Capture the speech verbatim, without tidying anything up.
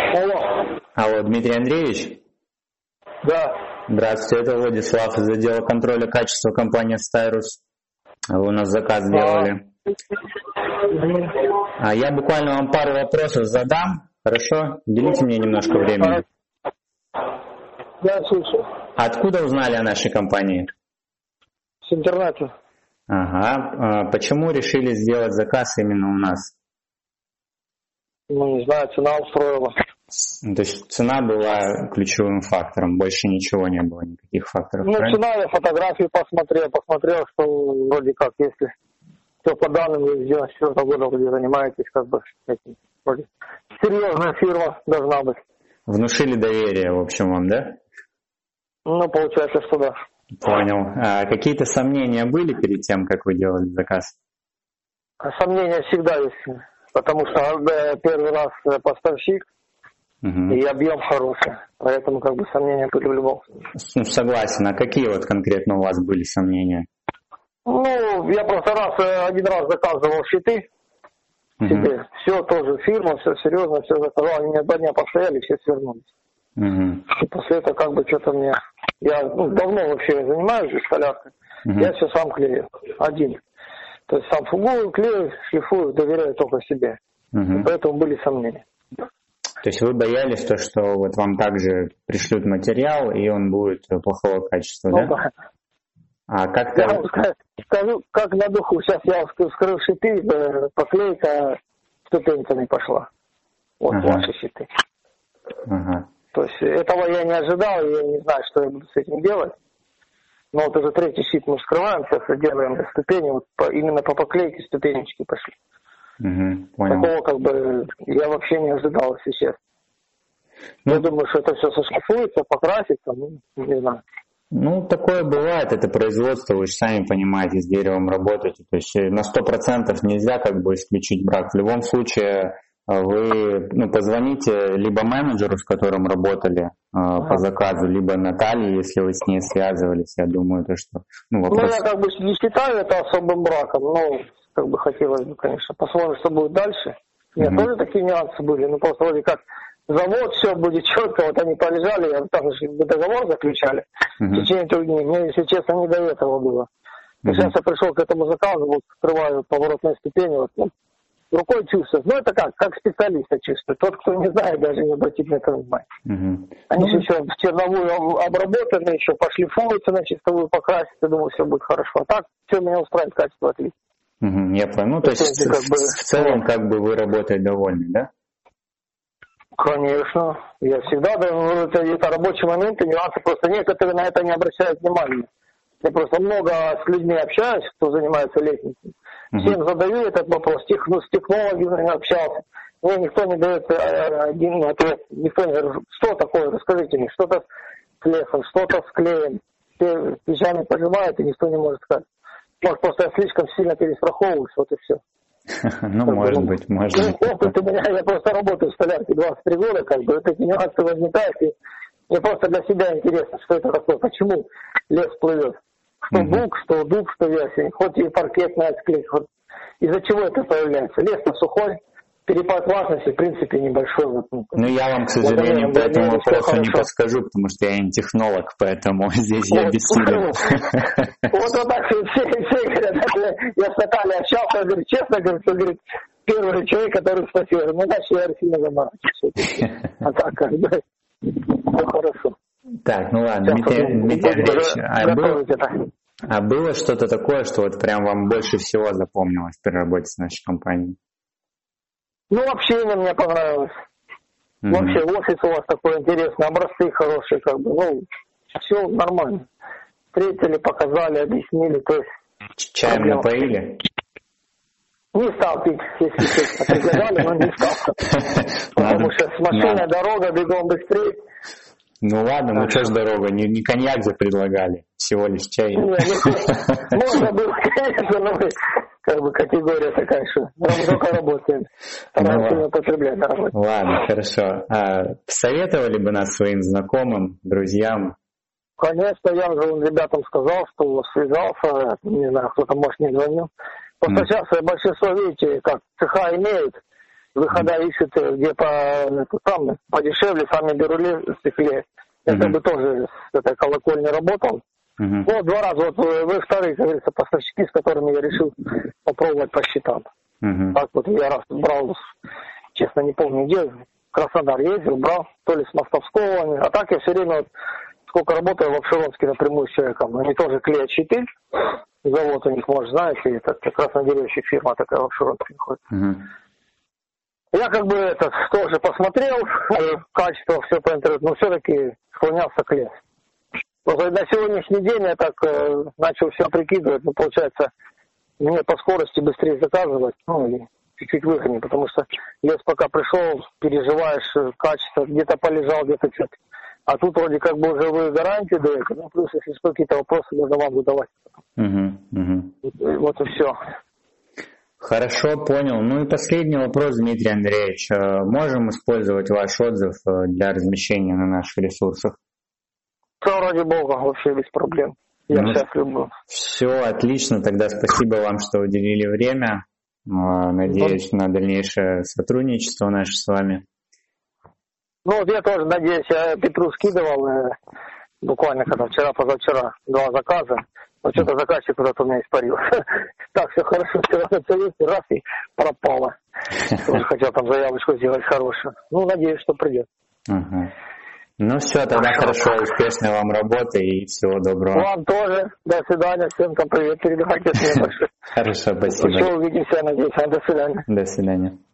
Алло. Алло, Дмитрий Андреевич? Да. Здравствуйте, это Владислав из отдела контроля качества компании Styrus. Вы у нас заказ сделали. А я буквально вам пару вопросов задам. Хорошо? Уделите мне немножко времени. Я слушаю. Откуда узнали о нашей компании? С интернета. Ага. А почему решили сделать заказ именно у нас? Ну, не знаю, цена устроила. То есть цена была ключевым фактором, больше ничего не было, никаких факторов. Ну, правильно? цена, я фотографии посмотрел, посмотрел, что вроде как, если все по данным, вы с девяносто четвёртого года вроде занимаетесь, как бы, этим, вроде серьезная фирма должна быть. Внушили доверие, в общем, вам, да? Ну, получается, что да. Понял. А какие-то сомнения были перед тем, как вы делали заказ? Сомнения всегда есть, потому что да, первый раз поставщик, Угу. и объем хороший, поэтому как бы сомнения были в любом случае. Согласен. А какие вот конкретно у вас были сомнения? Ну, я просто раз, один раз заказывал щиты Угу. себе. Все тоже фирма, все серьезно, все заказал. Они мне два дня постояли, все свернулись. Угу. И после этого как бы что-то мне... Я ну, давно вообще занимаюсь столяркой. Угу. Я все сам клею. Один. То есть сам фугую, клею, шлифую, доверяю только себе. Угу. И поэтому были сомнения. То есть вы боялись то, что вот вам также пришлют материал, и он будет плохого качества, Ну, да? да. А как-то... Я вам скажу, скажу, как на духу. Сейчас я вскрыл щиты, поклейка ступеньками пошла. Вот Ага. ваши щиты. Ага. То есть этого я не ожидал, я не знаю, что я буду с этим делать. Но вот уже третий щит мы вскрываем, сейчас делаем ступени, вот по, именно по поклейке ступенечки пошли. Угу. Понял. Такого как бы я вообще не ожидал, если честно. Ну, Я думаю, что это все сошлифуется, покрасится, ну, не знаю. Ну, такое бывает, это производство, вы же сами понимаете, с деревом работаете. То есть на сто процентов нельзя как бы исключить брак. В любом случае вы ну, позвоните либо менеджеру, с которым работали э, Ага. по заказу, либо Наталье, если вы с ней связывались. Я думаю, то, что... Ну, вопрос... Ну, я как бы не считаю это особым браком, но как бы хотелось бы, конечно, посмотрим, что будет дальше. Нет, Мгм. тоже такие нюансы были, ну просто вроде как завод, все будет четко, вот они полежали, там же договор заключали Мгм. в течение трех дней. Мне, если честно, не до этого было. Мгм. Сейчас я пришел к этому заказу, вот скрываю поворотные ступени, вот, ну, рукой чувствую. Ну, это как, как специалиста чувствую. Тот, кто не знает, даже не обратит на это внимание. Мгм. Они Ну, же еще в черновую обработаны, еще пошлифуются на чистовую, покрасятся, думаю, все будет хорошо. А так, все меня устраивает, качество отлично. мгм, я понял. Ну, то есть есть, в, как бы, в целом как бы вы работаете довольны, да? Конечно. Я всегда, да, ну, это, это рабочие моменты, нюансы, просто некоторые на это не обращают внимания. Я просто много с людьми общаюсь, кто занимается лестницей. Мгм. Всем задаю этот вопрос, тех, ну, с технологами общался. Мне никто не дает один ответ. Никто не говорит, что такое, расскажите мне, что-то с лесом, что-то с клеем. Все плечами пожимают, и никто не может сказать. Может, просто я слишком сильно перестраховываюсь, вот и все. Ну, может быть, может Ну, быть. опыт у меня, я просто работаю в столярке двадцать три года, как бы, вот эти нюансы возникают, и мне просто для себя интересно, что это такое, почему лес плывет. Что Мгм. бук, что дуб, что ясень, хоть и паркетная склейка, вот из-за чего это появляется. Лес-то сухой, перепад влажности, в принципе, небольшой. Вот, ну, Ну, я вам, к сожалению, по благодаря этому мне всё вопросу не хорошо. подскажу, потому что я не технолог, поэтому здесь я Вот, бессилен. Вот вот так все, все говорят, это я с Натальей общался, я говорю, честно, говорю, что, говорит, первый человек, который спросил, я говорю, ну, значит, я сильно заморачиваюсь. А так, как бы, ну, хорошо. Так, ну ладно, Сейчас Дмитрий, будем- Дмитрий будем Андреевич, уже а, был- готовить это. а было что-то такое, что вот прям вам больше всего запомнилось при работе с нашей компанией? Ну, общение мне понравилось. Мгм. Вообще, офис у вас такой интересный, образцы хорошие, как бы, ну, все нормально. Встретили, показали, объяснили, то есть Ч- Чаем проблем. напоили? Не стал пить, если честно, предлагали, но не стал. Потому Надо- что с машиной надо. дорога, бегом быстрее. Ну ладно, ну что ж дорога, не, не коньяк же предлагали, всего лишь чай. Не, ну, можно было, конечно, но мы, как бы категория такая, что мы только работаем. Стараемся не употреблять на работе. Ладно, хорошо. А советовали бы нас своим знакомым, друзьям? Конечно, я уже ребятам сказал, что связался, не знаю, кто-то, может, не звонил. Просто Мгм. сейчас большинство, видите, как цеха имеют, выхода ищут, где по, там, подешевле, сами беру клей. Я как бы тоже с этой колокольни работал. Uh-huh. Ну, два раза, вот вы вторые, как говорится, поставщики, с которыми я решил попробовать по счетам. Uh-huh. Так вот, я раз брал, честно не помню где, в Краснодар ездил, брал, то ли с Мостовского, а так я все время, вот, сколько работаю в Обширонске напрямую с человеком, они тоже клеят щиты, завод у них, может, знаете, это краснодеревщик фирма такая в Обширонске находится. Uh-huh. Я как бы это тоже посмотрел, качество, все по интернету, но все-таки склонялся к лесу. На сегодняшний день я так э, начал все прикидывать, ну, получается, мне по скорости быстрее заказывать, ну, и чуть-чуть выгоднее, потому что лес пока пришел, переживаешь качество, где-то полежал, где-то что-то. А тут вроде как бы уже вы гарантию даете, ну, плюс, если что, какие-то вопросы, можно вам выдавать. Uh-huh. Uh-huh. И, вот и все. Хорошо, понял. Ну и последний вопрос, Дмитрий Андреевич. Можем использовать ваш отзыв для размещения на наших ресурсах? Все, ради бога, вообще без проблем. Я ну, счастлив был. Все, отлично. Тогда спасибо вам, что уделили время. Надеюсь ну, на дальнейшее сотрудничество наше с вами. Ну вот я тоже надеюсь. Я Петру скидывал буквально когда вчера, позавчера два заказа. Но что-то заказчик куда-то у меня испарил. Так, все хорошо, вчера соцсовете, раз и пропало. Тоже хотел там заявочку сделать хорошую. Ну, надеюсь, что придет. Ага. Ну все, тогда хорошо, успешной вам работы и всего доброго. Вам тоже. До свидания. Всем там привет. Передавайте всем большое. Хорошо, спасибо. Еще увидимся, надеюсь. До свидания. До свидания.